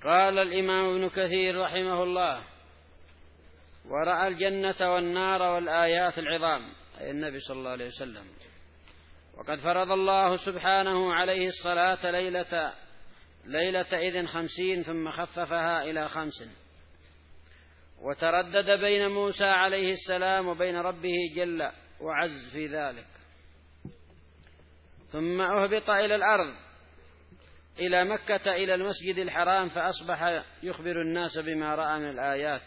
قال الإمام ابن كثير رحمه الله: ورأى الجنة والنار والآيات العظام، أي النبي صلى الله عليه وسلم. وقد فرض الله سبحانه عليه الصلاة ليلة إذن 50 ثم خففها إلى 5، وتردد بين موسى عليه السلام وبين ربه جل وعز في ذلك، ثم أهبط إلى الأرض إلى مكة إلى المسجد الحرام، فأصبح يخبر الناس بما رأى من الآيات.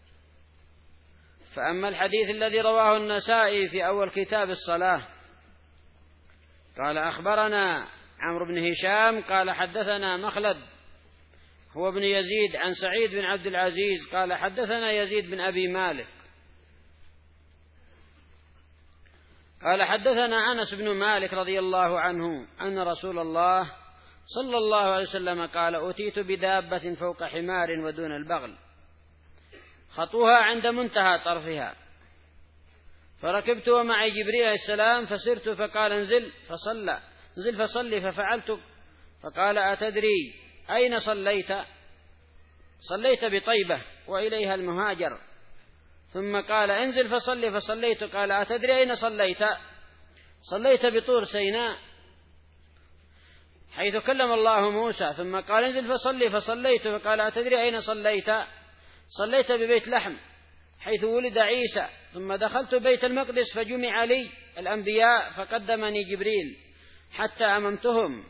فأما الحديث الذي رواه النسائي في أول كتاب الصلاة قال: أخبرنا عمرو بن هشام قال حدثنا مخلد هو ابن يزيد عن سعيد بن عبد العزيز قال حدثنا يزيد بن أبي مالك قال حدثنا أنس بن مالك رضي الله عنه أن رسول الله صلى الله عليه وسلم قال: أتيت بدابة فوق حمار ودون البغل، خطوها عند منتهى طرفها، فركبت ومعي جبريل عليه السلام، فسرت فقال: انزل فصلي، ففعلت، فقال: أتدري أين صليت؟ صليت بطيبة وإليها المهاجر. ثم قال: انزل فصلي، فصليت. قال: أتدري أين صليت؟ صليت بطور سيناء حيث كلم الله موسى. ثم قال: انزل فصلي، فصليت. فقال: أتدري أين صليت؟ صليت ببيت لحم حيث ولد عيسى. ثم دخلت بيت المقدس فجمع لي الأنبياء فقدمني جبريل حتى أممتهم،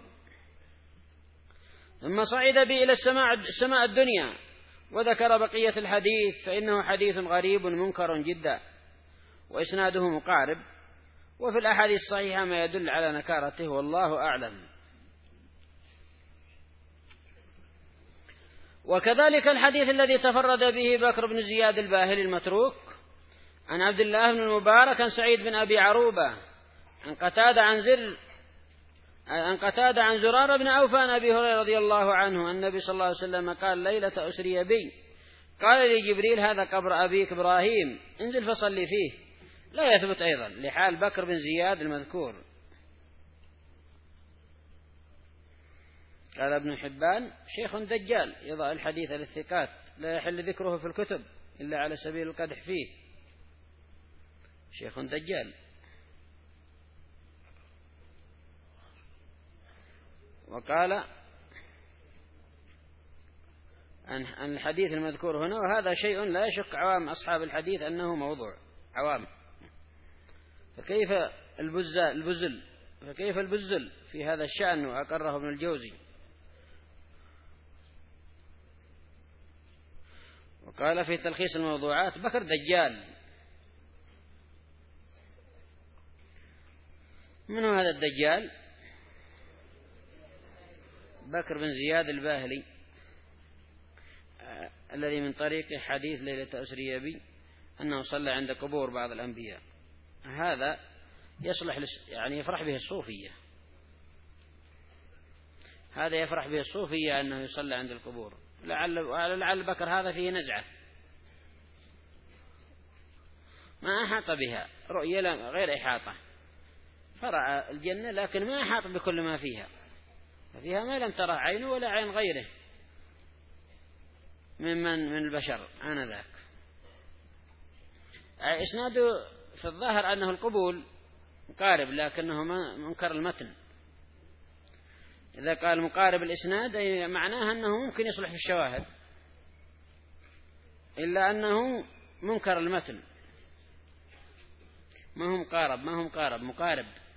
ثم صعد بي إلى السماء الدنيا. وذكر بقية الحديث، فإنه حديث غريب منكر جدا، وإسناده مقارب، وفي الأحاديث الصحيحة ما يدل على نكارته، والله أعلم. وكذلك الحديث الذي تفرد به بكر بن زياد الباهلي المتروك عن عبد الله بن المبارك عن سعيد بن أبي عروبة عن قتادة عن زرارة بن عوف عن أبي هريرة رضي الله عنه أن النبي صلى الله عليه وسلم قال: ليلة أسري بي قال لي جبريل: هذا قبر أبيك إبراهيم، انزل فصلي فيه. لا يثبت أيضا لحال بكر بن زياد المذكور. قال ابن حبان: شيخ دجال يضع الحديث للثقات، لا يحل ذكره في الكتب إلا على سبيل القدح فيه. شيخ دجال. وقال عن الحديث المذكور هنا: وهذا شيء لا يشك عوام أصحاب الحديث أنه موضوع، عوام. فكيف البزل في هذا الشأن، وأقره ابن الجوزي. وقال في تلخيص الموضوعات: بكر دجال. من هو هذا الدجال؟ بكر بن زياد الباهلي الذي من طريق حديث ليلة أسري بي أنه صلى عند قبور بعض الأنبياء. هذا يصلح يعني يفرح به الصوفية، هذا يفرح به الصوفية أنه يصلى عند القبور. لعل بكر هذا فيه نزعة، ما أحاط بها رؤية غير إحاطة، فرأى الجنة لكن ما أحاط بكل ما فيها، ففيها ما لم تره عينه ولا عين غيره من البشر آنذاك. إسناده في الظاهر أنه القبول مقارب، لكنه منكر المتن. إذا قال مقارب الإسناد أي معناه أنه ممكن يصلح في الشواهد، إلا أنه منكر المتن، ما هو مقارب، مقارب.